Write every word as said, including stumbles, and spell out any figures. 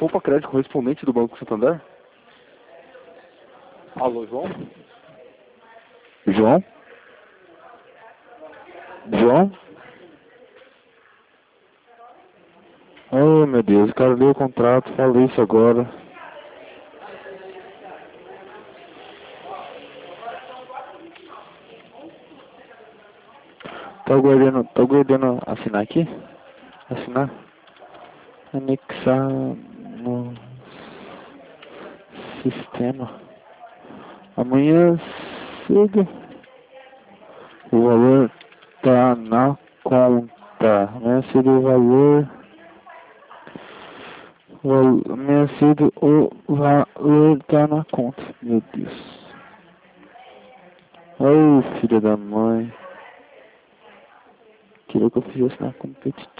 Poupa Crédito, correspondente do Banco Santander? Alô, João? João? João? Oh, meu Deus, o cara leu o contrato, falei isso agora. Tá aguardando, tá aguardando assinar aqui? Assinar? Anexar no sistema. Amanhã cedo o valor tá na conta. Amanhã cedo o valor. val- Amanhã cedo o valor tá na conta. Meu Deus. Ô, filha da mãe. Queria que eu fizesse na competitiva.